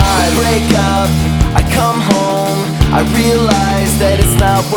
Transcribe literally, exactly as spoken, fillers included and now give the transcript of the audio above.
I break up, I come home, I realize that it's not